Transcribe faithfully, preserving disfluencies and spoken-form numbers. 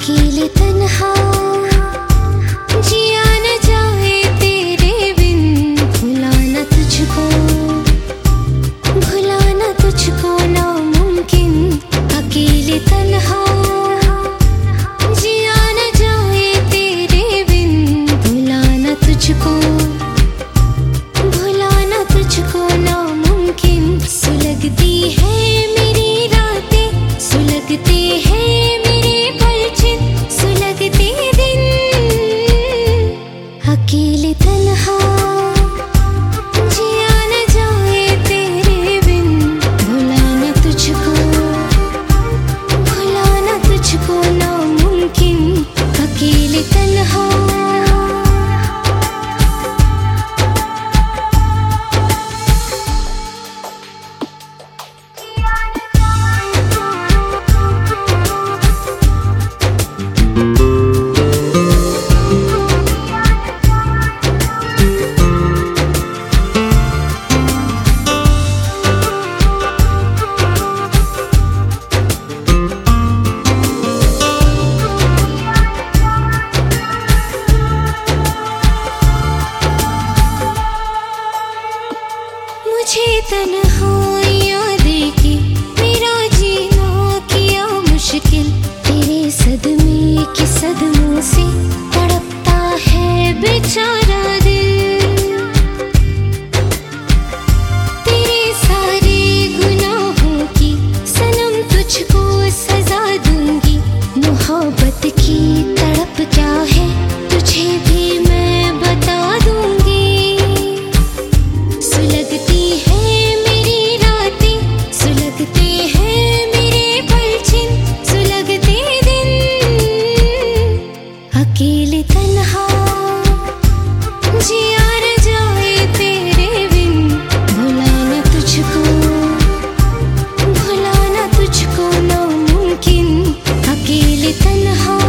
अकेले तन्हा जिया न जाए तेरे बिन, भुलाना तुझको भुलाना तुझको नामुमकिन। अकेले तन्हा जिया न जाए तेरे बिन, भुलाना तुझको भुलाना तुझको नामुमकिन। सुलगती है मेरी रातें, सुलगते हैं मेरे पलछिन, सुलगते दिन। अकेले तन्हा जिया न जाए तेरे बिन, भुलाना तुझको भुलाना तुझको नामुमकिन। अकेले तन्हा मुझे तन्हाइयाँ देके मेरा जीना किया मुश्किल। तेरे सदमे के सदमों से तड़पता है बेचारा दिल। तेरे सारे गुनाहों की सनम तुझको सजा दूंगी। मोहब्बत की तड़प क्या है तुझे भी मैं बता दूंगी। सुलगती है मेरी रातें, सुलगते हैं मेरे पलछिन, सुलगते दिन। अकेले तन्हा जिया न जाए तेरे बिन, भुलाना तुझको भुलाना तुझको नामुमकिन। अकेले तन्हा